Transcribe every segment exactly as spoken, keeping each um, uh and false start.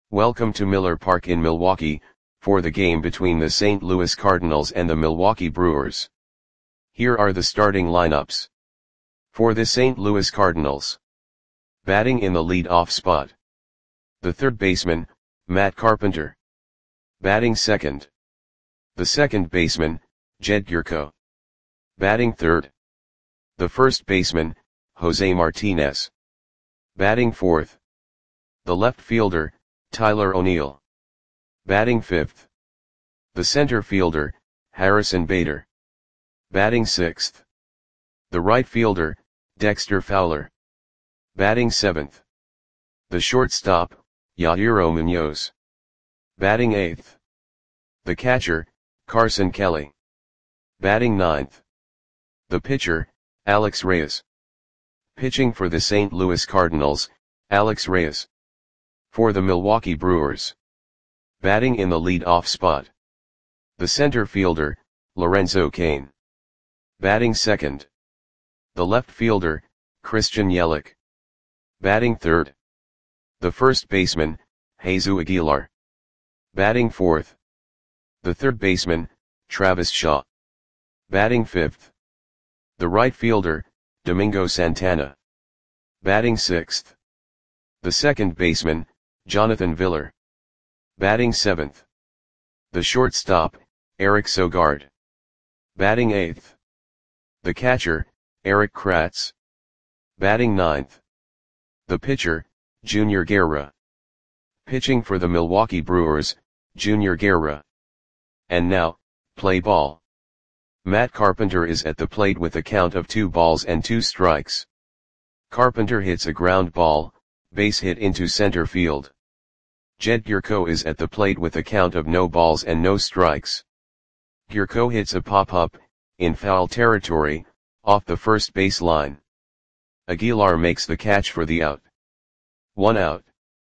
Welcome to Miller Park in Milwaukee, for the game between the Saint Louis Cardinals and the Milwaukee Brewers. Here are the starting lineups. For the Saint Louis Cardinals. Batting in the lead-off spot. The third baseman, Matt Carpenter. Batting second. The second baseman, Jed Gyorko. Batting third. The first baseman, Jose Martinez. Batting fourth. The left fielder, Tyler O'Neill. Batting fifth. The center fielder, Harrison Bader. Batting sixth. The right fielder, Dexter Fowler. Batting seventh. The shortstop, Yajiro Munoz. Batting eighth. The catcher, Carson Kelly. Batting ninth. The pitcher, Alex Reyes. Pitching for the Saint Louis Cardinals, Alex Reyes. For the Milwaukee Brewers. Batting in the lead-off spot. The center fielder, Lorenzo Cain. Batting second. The left fielder, Christian Yelich. Batting third. The first baseman, Jesus Aguilar. Batting fourth. The third baseman, Travis Shaw. Batting fifth. The right fielder, Domingo Santana. Batting sixth. The second baseman, Jonathan Villar. Batting seventh. The shortstop, Eric Sogard. Batting eighth. The catcher, Erik Kratz. Batting ninth. The pitcher, Junior Guerra. Pitching for the Milwaukee Brewers, Junior Guerra. And now, play ball. Matt Carpenter is at the plate with a count of two balls and two strikes. Carpenter hits a ground ball, base hit into center field. Jed Gyorko is at the plate with a count of no balls and no strikes. Gyorko hits a pop-up, in foul territory, off the first base line. Aguilar makes the catch for the out. One out.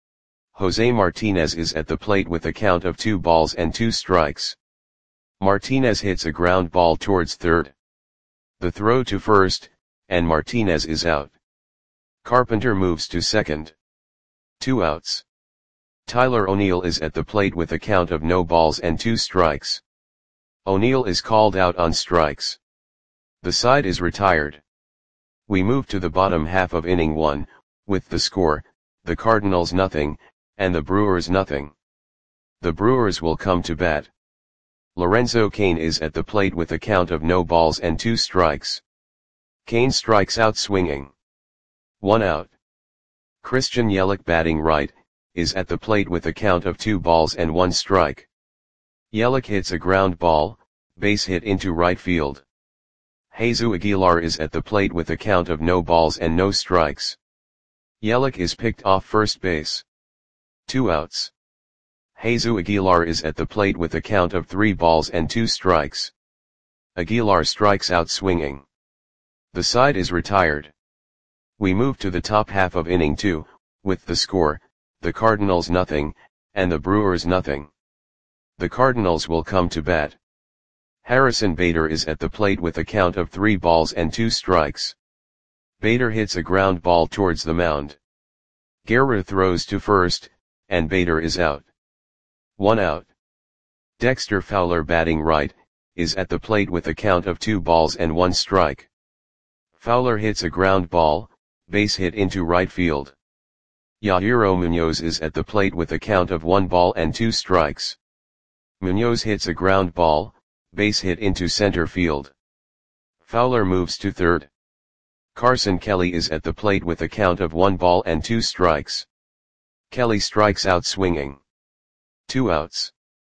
Jose Martinez is at the plate with a count of two balls and two strikes. Martinez hits a ground ball towards third. The throw to first, and Martinez is out. Carpenter moves to second. Two outs. Tyler O'Neill is at the plate with a count of no balls and two strikes. O'Neill is called out on strikes. The side is retired. We move to the bottom half of inning one, with the score, the Cardinals nothing, and the Brewers nothing. The Brewers will come to bat. Lorenzo Cain is at the plate with a count of no balls and two strikes. Cain strikes out swinging. One out. Christian Yelich, batting right, is at the plate with a count of two balls and one strike. Yelich hits a ground ball, base hit into right field. Jesus Aguilar is at the plate with a count of no balls and no strikes. Yelich is picked off first base. Two outs. Jesus Aguilar is at the plate with a count of three balls and two strikes. Aguilar strikes out swinging. The side is retired. We move to the top half of inning two, with the score, the Cardinals nothing, and the Brewers nothing. The Cardinals will come to bat. Harrison Bader is at the plate with a count of three balls and two strikes. Bader hits a ground ball towards the mound. Guerra throws to first, and Bader is out. One out. Dexter Fowler, batting right, is at the plate with a count of two balls and one strike. Fowler hits a ground ball, base hit into right field. Yajiro Munoz is at the plate with a count of one ball and two strikes. Munoz hits a ground ball, base hit into center field. Fowler moves to third. Carson Kelly is at the plate with a count of one ball and two strikes. Kelly strikes out swinging. Two outs.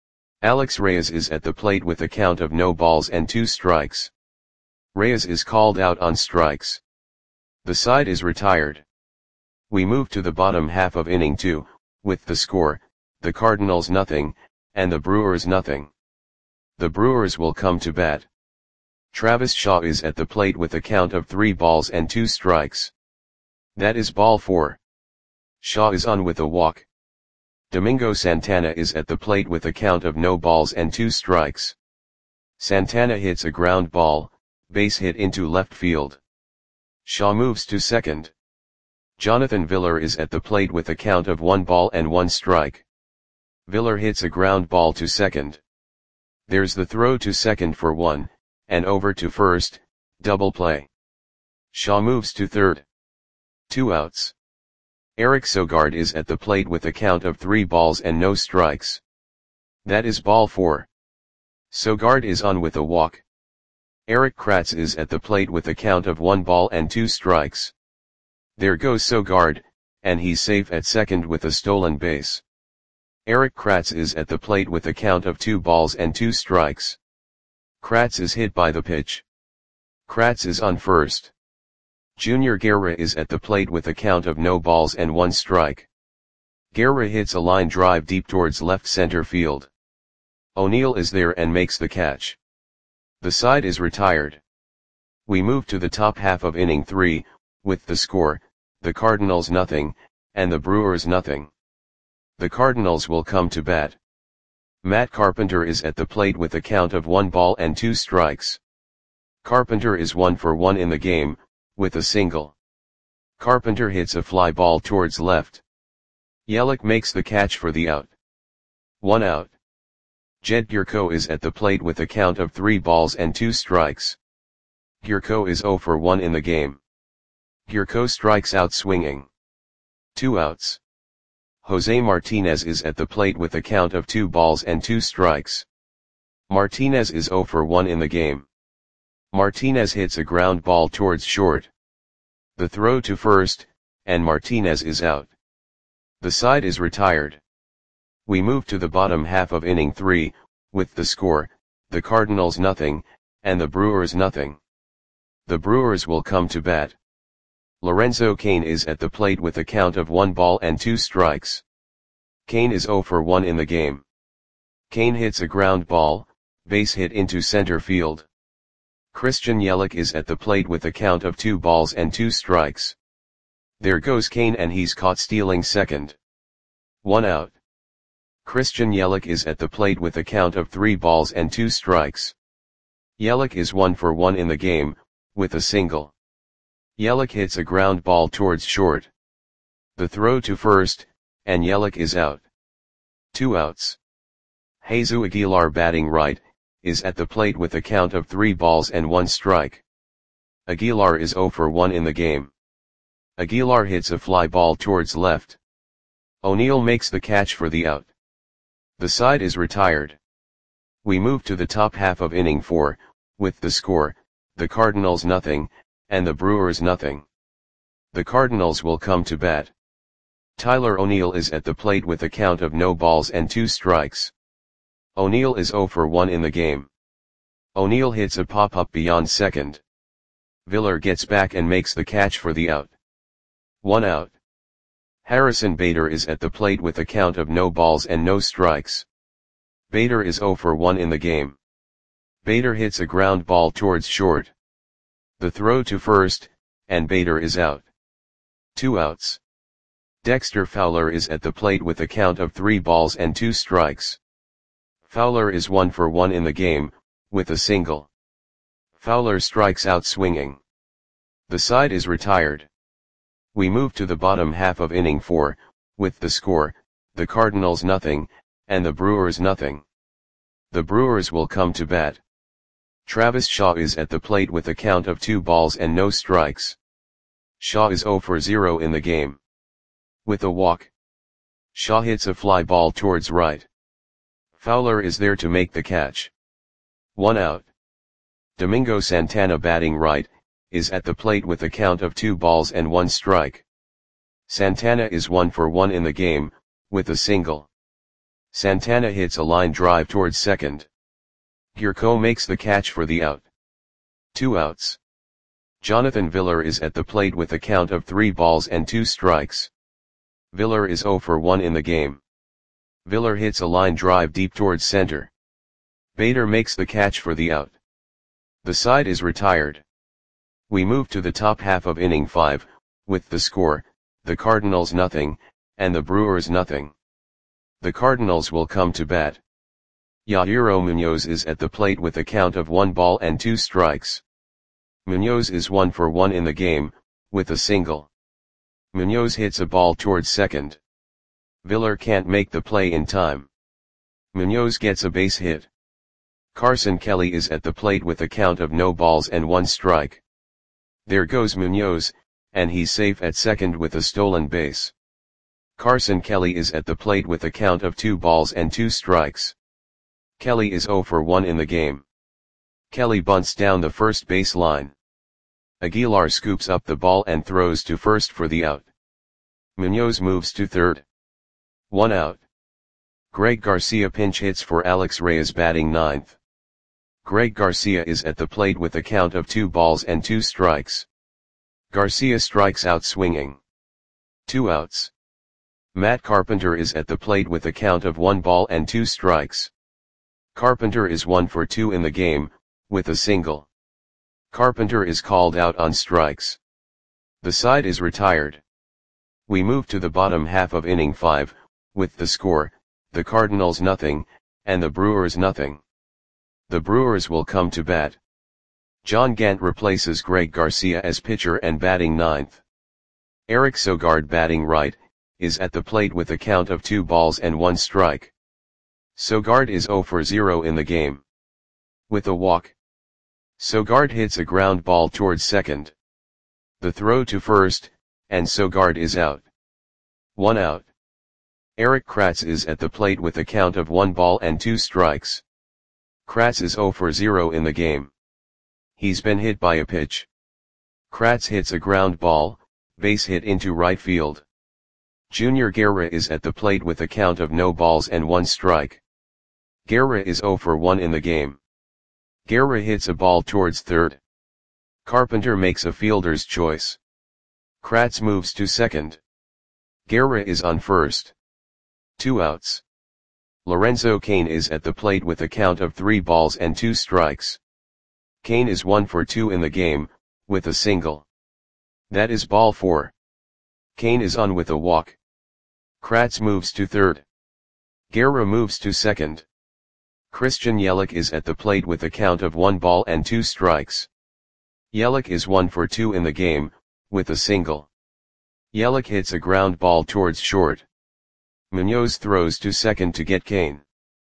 Alex Reyes is at the plate with a count of no balls and two strikes. Reyes is called out on strikes. The side is retired. We move to the bottom half of inning two, with the score, the Cardinals nothing, and the Brewers nothing. The Brewers will come to bat. Travis Shaw is at the plate with a count of three balls and two strikes. That is ball four. Shaw is on with a walk. Domingo Santana is at the plate with a count of no balls and two strikes. Santana hits a ground ball, base hit into left field. Shaw moves to second. Jonathan Villar is at the plate with a count of one ball and one strike. Villar hits a ground ball to second. There's the throw to second for one, and over to first, double play. Shaw moves to third. Two outs. Eric Sogard is at the plate with a count of three balls and no strikes. That is ball four. Sogard is on with a walk. Eric Kratz is at the plate with a count of one ball and two strikes. There goes Sogard, and he's safe at second with a stolen base. Eric Kratz is at the plate with a count of two balls and two strikes. Kratz is hit by the pitch. Kratz is on first. Junior Guerra is at the plate with a count of no balls and one strike. Guerra hits a line drive deep towards left center field. O'Neill is there and makes the catch. The side is retired. We move to the top half of inning three, with the score, the Cardinals nothing, and the Brewers nothing. The Cardinals will come to bat. Matt Carpenter is at the plate with a count of one ball and two strikes. Carpenter is one for one in the game, with a single. Carpenter hits a fly ball towards left. Yelich makes the catch for the out. One out. Jed Gyorko is at the plate with a count of three balls and two strikes. Gyorko is zero for one in the game. Gyorko strikes out swinging. Two outs. Jose Martinez is at the plate with a count of two balls and two strikes. Martinez is zero for one in the game. Martinez hits a ground ball towards short. The throw to first, and Martinez is out. The side is retired. We move to the bottom half of inning three, with the score, the Cardinals nothing, and the Brewers nothing. The Brewers will come to bat. Lorenzo Cain is at the plate with a count of one ball and two strikes. Cain is zero for one in the game. Cain hits a ground ball, base hit into center field. Christian Yelich is at the plate with a count of two balls and two strikes. There goes Cain and he's caught stealing second. One out. Christian Yelich is at the plate with a count of three balls and two strikes. Yelich is one for one in the game, with a single. Yelich hits a ground ball towards short. The throw to first, and Yelich is out. Two outs. Jesus Aguilar batting right, is at the plate with a count of three balls and one strike. Aguilar is zero for one in the game. Aguilar hits a fly ball towards left. O'Neill makes the catch for the out. The side is retired. We move to the top half of inning four, with the score, the Cardinals nothing, and the Brewers nothing. The Cardinals will come to bat. Tyler O'Neill is at the plate with a count of no balls and two strikes. O'Neill is zero for one in the game. O'Neill hits a pop-up beyond second. Villar gets back and makes the catch for the out. One out. Harrison Bader is at the plate with a count of no balls and no strikes. Bader is zero for one in the game. Bader hits a ground ball towards short. The throw to first, and Bader is out. Two outs. Dexter Fowler is at the plate with a count of three balls and two strikes. Fowler is one for one in the game, with a single. Fowler strikes out swinging. The side is retired. We move to the bottom half of inning four, with the score, the Cardinals nothing, and the Brewers nothing. The Brewers will come to bat. Travis Shaw is at the plate with a count of two balls and no strikes. Shaw is zero for zero in the game. With a walk. Shaw hits a fly ball towards right. Fowler is there to make the catch. One out. Domingo Santana batting right, is at the plate with a count of two balls and one strike. Santana is one for one in the game, with a single. Santana hits a line drive towards second. Gyorko makes the catch for the out. Two outs. Jonathan Villar is at the plate with a count of three balls and two strikes. Villar is zero for one in the game. Villar hits a line drive deep towards center. Bader makes the catch for the out. The side is retired. We move to the top half of inning five, with the score, the Cardinals nothing, and the Brewers nothing. The Cardinals will come to bat. Yairo Munoz is at the plate with a count of one ball and two strikes. Munoz is one for one in the game, with a single. Munoz hits a ball towards second. Villar can't make the play in time. Munoz gets a base hit. Carson Kelly is at the plate with a count of no balls and one strike. There goes Munoz, and he's safe at second with a stolen base. Carson Kelly is at the plate with a count of two balls and two strikes. Kelly is oh for one in the game. Kelly bunts down the first base line. Aguilar scoops up the ball and throws to first for the out. Munoz moves to third. One out. Greg Garcia pinch hits for Alex Reyes batting ninth. Greg Garcia is at the plate with a count of two balls and two strikes. Garcia strikes out swinging. Two outs. Matt Carpenter is at the plate with a count of one ball and two strikes. Carpenter is one for two in the game, with a single. Carpenter is called out on strikes. The side is retired. We move to the bottom half of inning five, with the score, the Cardinals nothing, and the Brewers nothing. The Brewers will come to bat. John Gant replaces Greg Garcia as pitcher and batting ninth. Eric Sogard batting right, is at the plate with a count of two balls and one strike. Sogard is oh for zero in the game. With a walk. Sogard hits a ground ball towards second. The throw to first, and Sogard is out. One out. Eric Kratz is at the plate with a count of one ball and two strikes. Kratz is oh for zero in the game. He's been hit by a pitch. Kratz hits a ground ball, base hit into right field. Junior Guerra is at the plate with a count of no balls and one strike. Guerra is oh for one in the game. Guerra hits a ball towards third. Carpenter makes a fielder's choice. Kratz moves to second. Guerra is on first. Two outs. Lorenzo Cain is at the plate with a count of three balls and two strikes. Cain is one for two in the game, with a single. That is ball four. Cain is on with a walk. Kratz moves to third. Guerra moves to second. Christian Yelich is at the plate with a count of one ball and two strikes. Yelich is one for two in the game, with a single. Yelich hits a ground ball towards short. Munoz throws to second to get Cain.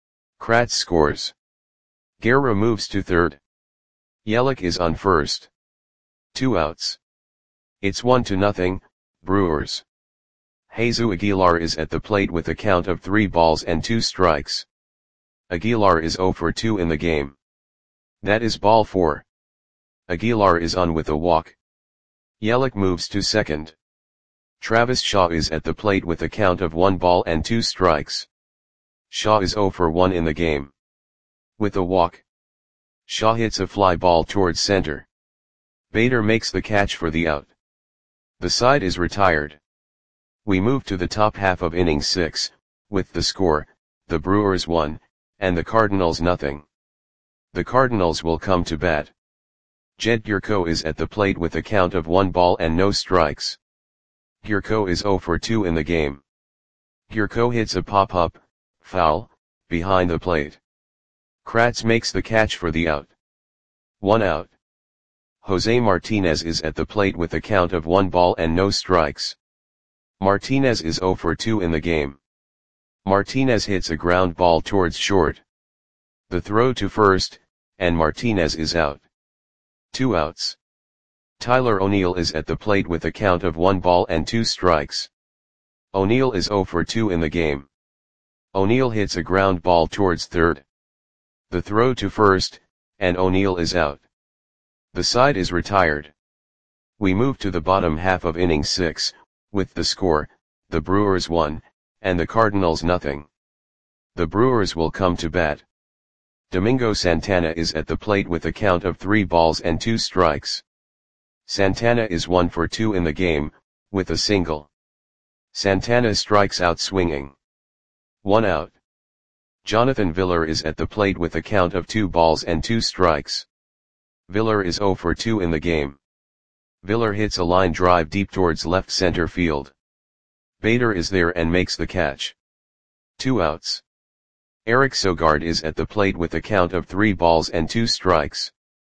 Kratz scores. Guerra moves to third. Yelich is on first. Two outs. It's one to nothing, Brewers. Jesus Aguilar is at the plate with a count of three balls and two strikes. Aguilar is oh for two in the game. That is ball four. Aguilar is on with a walk. Yelich moves to second. Travis Shaw is at the plate with a count of one ball and two strikes. Shaw is oh for one in the game. With a walk. Shaw hits a fly ball towards center. Bader makes the catch for the out. The side is retired. We move to the top half of inning six, with the score, the Brewers one, and the Cardinals nothing. The Cardinals will come to bat. Jed Gyorko is at the plate with a count of one ball and no strikes. Gyorko is oh for two in the game. Gyorko hits a pop-up, foul, behind the plate. Kratz makes the catch for the out. One out. Jose Martinez is at the plate with a count of one ball and no strikes. Martinez is oh for two in the game. Martinez hits a ground ball towards short. The throw to first, and Martinez is out. Two outs. Tyler O'Neill is at the plate with a count of one ball and two strikes. O'Neill is oh for two in the game. O'Neill hits a ground ball towards third. The throw to first, and O'Neill is out. The side is retired. We move to the bottom half of inning six, with the score, the Brewers one, and the Cardinals nothing. The Brewers will come to bat. Domingo Santana is at the plate with a count of three balls and two strikes. Santana is one for two in the game, with a single. Santana strikes out swinging. One out. Jonathan Villar is at the plate with a count of two balls and two strikes. Villar is oh for two in the game. Villar hits a line drive deep towards left center field. Bader is there and makes the catch. Two outs. Eric Sogard is at the plate with a count of three balls and two strikes.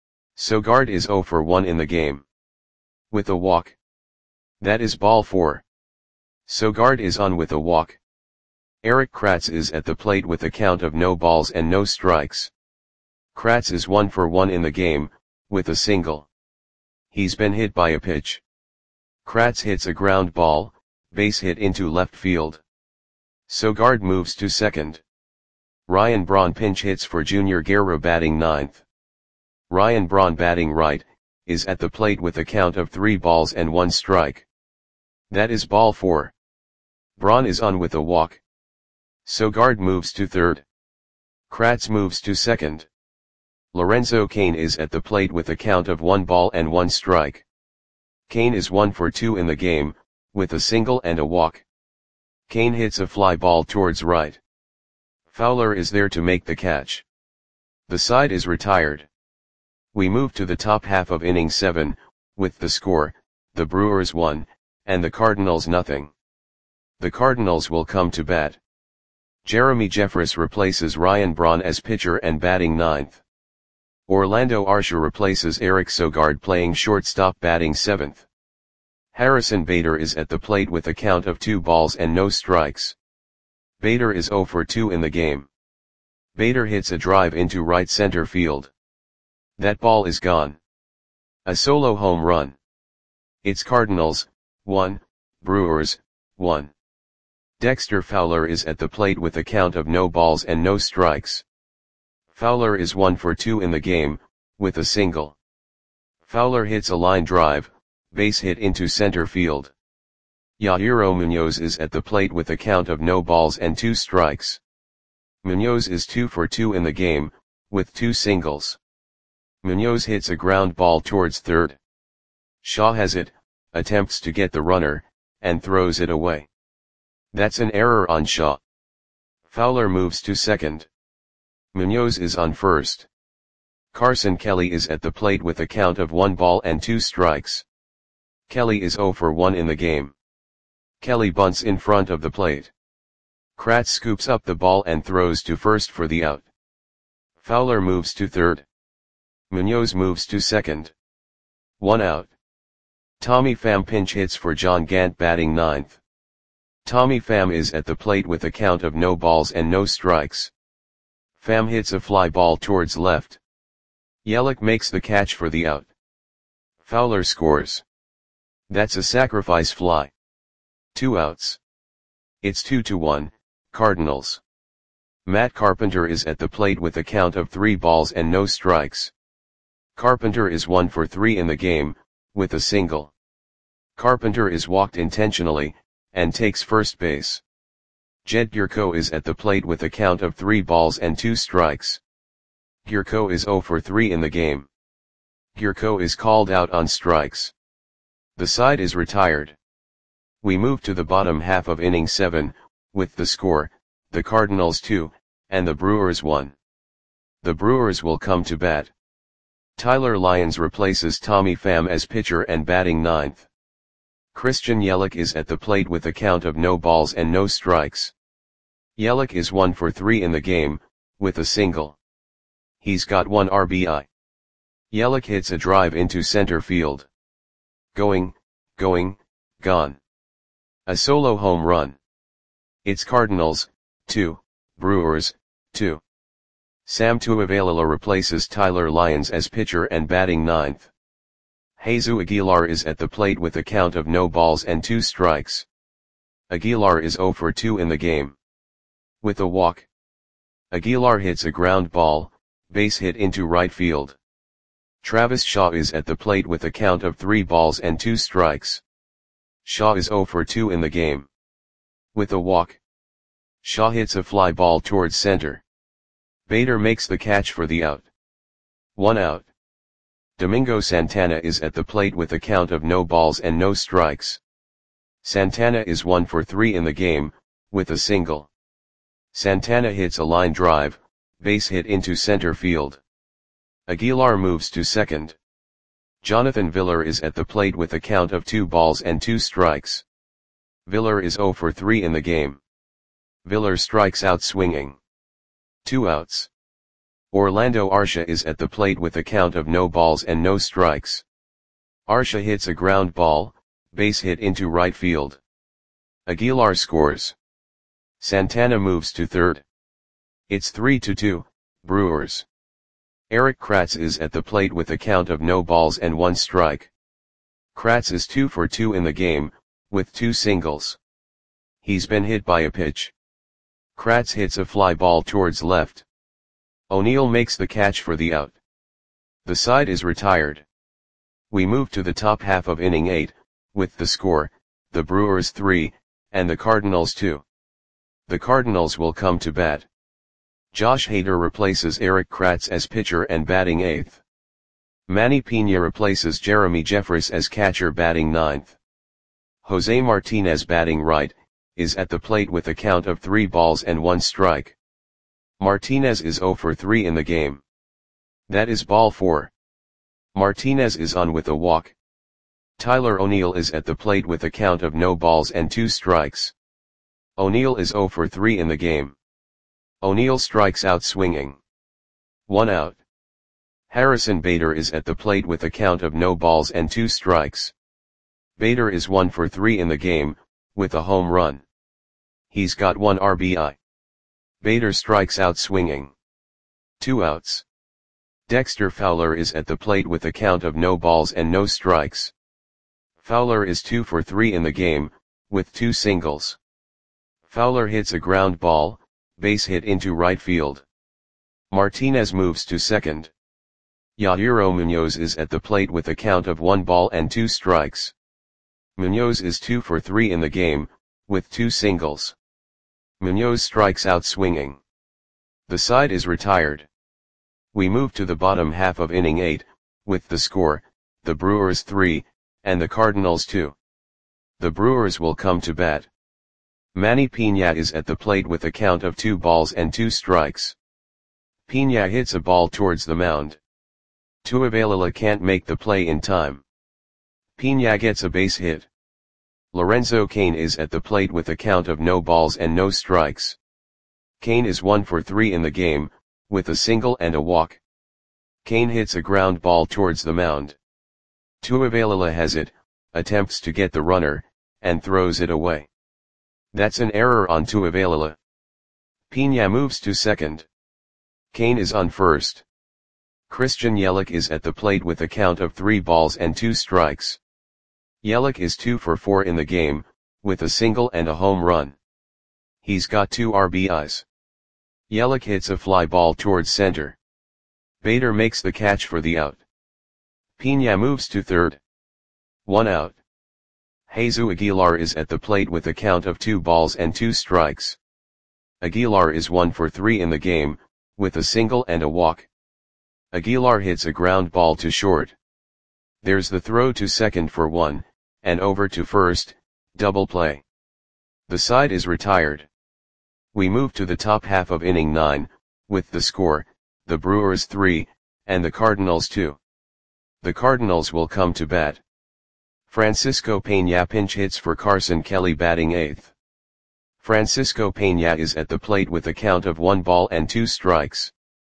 Sogard is oh for one in the game. With a walk. That is ball four. Sogard is on with a walk. Erik Kratz is at the plate with a count of no balls and no strikes. Kratz is one for one in the game, with a single. He's been hit by a pitch. Kratz hits a ground ball, base hit into left field. Sogard moves to second. Ryan Braun pinch hits for Junior Guerra batting ninth. Ryan Braun batting right, is at the plate with a count of three balls and one strike. That is ball four. Braun is on with a walk. Sogard moves to third. Kratz moves to second. Lorenzo Cain is at the plate with a count of one ball and one strike. Cain is one for two in the game, with a single and a walk. Cain hits a fly ball towards right. Fowler is there to make the catch. The side is retired. We move to the top half of inning seven, with the score, the Brewers one, and the Cardinals nothing. The Cardinals will come to bat. Jeremy Jeffress replaces Ryan Braun as pitcher and batting ninth. Orlando Arcia replaces Eric Sogard playing shortstop batting seventh. Harrison Bader is at the plate with a count of two balls and no strikes. Bader is zero for two in the game. Bader hits a drive into right center field. That ball is gone. A solo home run. It's Cardinals, one, Brewers, one. Dexter Fowler is at the plate with a count of no balls and no strikes. Fowler is one for two in the game, with a single. Fowler hits a line drive, base hit into center field. Yairo Munoz is at the plate with a count of no balls and two strikes. Munoz is two for two in the game, with two singles. Munoz hits a ground ball towards third. Shaw has it, attempts to get the runner, and throws it away. That's an error on Shaw. Fowler moves to second. Munoz is on first. Carson Kelly is at the plate with a count of one ball and two strikes. Kelly is zero for one in the game. Kelly bunts in front of the plate. Kratz scoops up the ball and throws to first for the out. Fowler moves to third. Munoz moves to second. One out. Tommy Pham pinch hits for John Gant batting ninth. Tommy Pham is at the plate with a count of no balls and no strikes. Pham hits a fly ball towards left. Yelich makes the catch for the out. Fowler scores. That's a sacrifice fly. Two outs. It's two to one, Cardinals. Matt Carpenter is at the plate with a count of three balls and no strikes. Carpenter is one for three in the game, with a single. Carpenter is walked intentionally, and takes first base. Jed Gyorko is at the plate with a count of three balls and two strikes. Gyorko is zero for three in the game. Gyorko is called out on strikes. The side is retired. We move to the bottom half of inning seven, with the score, the Cardinals two, and the Brewers one. The Brewers will come to bat. Tyler Lyons replaces Tommy Pham as pitcher and batting ninth. Christian Yelich is at the plate with a count of no balls and no strikes. Yelich is one for three in the game, with a single. He's got one R B I. Yelich hits a drive into center field. Going, going, gone. A solo home run. It's Cardinals, two, Brewers, two. Sam Tuivailala replaces Tyler Lyons as pitcher and batting ninth. Jesus Aguilar is at the plate with a count of no balls and two strikes. Aguilar is zero for two in the game. With a walk. Aguilar hits a ground ball, base hit into right field. Travis Shaw is at the plate with a count of three balls and two strikes. Shaw is zero for two in the game. With a walk. Shaw hits a fly ball towards center. Bader makes the catch for the out. One out. Domingo Santana is at the plate with a count of no balls and no strikes. Santana is one for three in the game, with a single. Santana hits a line drive, base hit into center field. Aguilar moves to second. Jonathan Villar is at the plate with a count of two balls and two strikes. Villar is zero for three in the game. Villar strikes out swinging. Two outs. Orlando Arcia is at the plate with a count of no balls and no strikes. Arcia hits a ground ball, base hit into right field. Aguilar scores. Santana moves to third. It's three to two, Brewers. Erik Kratz is at the plate with a count of no balls and one strike. Kratz is two for two in the game, with two singles. He's been hit by a pitch. Kratz hits a fly ball towards left. O'Neill makes the catch for the out. The side is retired. We move to the top half of inning eight, with the score, the Brewers three, and the Cardinals two. The Cardinals will come to bat. Josh Hader replaces Erik Kratz as pitcher and batting eighth. Manny Piña replaces Jeremy Jeffress as catcher batting ninth. Jose Martinez batting right, is at the plate with a count of three balls and one strike. Martinez is zero for three in the game. That is ball four. Martinez is on with a walk. Tyler O'Neill is at the plate with a count of no balls and two strikes. O'Neill is zero for three in the game. O'Neill strikes out swinging. One out. Harrison Bader is at the plate with a count of no balls and two strikes. Bader is one for three in the game, with a home run. He's got one R B I. Bader strikes out swinging. Two outs. Dexter Fowler is at the plate with a count of no balls and no strikes. Fowler is two for three in the game, with two singles. Fowler hits a ground ball, base hit into right field. Martinez moves to second. Yairo Munoz is at the plate with a count of one ball and two strikes. Munoz is two for three in the game, with two singles. Munoz strikes out swinging. The side is retired. We move to the bottom half of inning eight, with the score, the Brewers three, and the Cardinals two. The Brewers will come to bat. Manny Piña is at the plate with a count of two balls and two strikes. Piña hits a ball towards the mound. Tuivailala can't make the play in time. Piña gets a base hit. Lorenzo Cain is at the plate with a count of no balls and no strikes. Cain is one for three in the game, with a single and a walk. Cain hits a ground ball towards the mound. Tuivailala has it, attempts to get the runner, and throws it away. That's an error on Tuivailala. Piña moves to second. Cain is on first. Christian Yelich is at the plate with a count of three balls and two strikes. Yelich is two for four in the game, with a single and a home run. He's got two R B Is. Yelich hits a fly ball towards center. Bader makes the catch for the out. Piña moves to third. One out. Jesus Aguilar is at the plate with a count of two balls and two strikes. Aguilar is one for three in the game, with a single and a walk. Aguilar hits a ground ball to short. There's the throw to second for one, and over to first, double play. The side is retired. We move to the top half of inning nine, with the score, the Brewers three, and the Cardinals two. The Cardinals will come to bat. Francisco Peña pinch hits for Carson Kelly batting eighth. Francisco Peña is at the plate with a count of one ball and two strikes.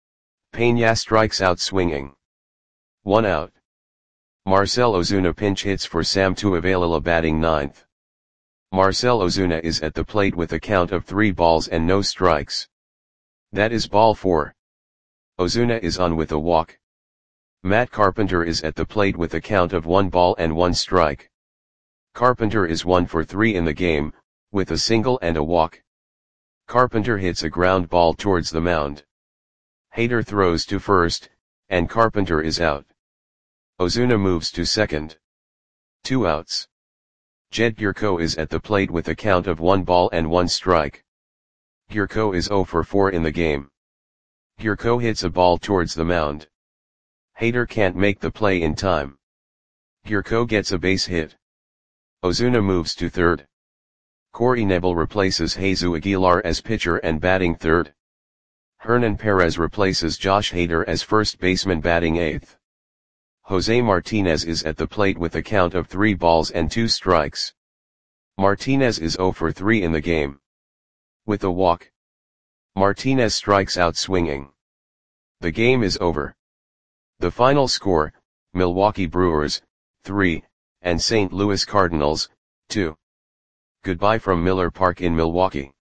Peña strikes out swinging. One out. Marcell Ozuna pinch hits for Sam Tuivailala batting ninth. Marcell Ozuna is at the plate with a count of three balls and no strikes. That is ball four. Ozuna is on with a walk. Matt Carpenter is at the plate with a count of one ball and one strike. Carpenter is one for three in the game, with a single and a walk. Carpenter hits a ground ball towards the mound. Hader throws to first, and Carpenter is out. Ozuna moves to second. Two outs. Jed Gyorko is at the plate with a count of one ball and one strike. Gyorko is zero for four in the game. Gyorko hits a ball towards the mound. Hader can't make the play in time. Gyorko gets a base hit. Ozuna moves to third. Corey Knebel replaces Jesus Aguilar as pitcher and batting third. Hernan Perez replaces Josh Hader as first baseman batting eighth. Jose Martinez is at the plate with a count of three balls and two strikes. Martinez is zero for three in the game. With a walk. Martinez strikes out swinging. The game is over. The final score, Milwaukee Brewers, three, and Saint Louis Cardinals, two. Goodbye from Miller Park in Milwaukee.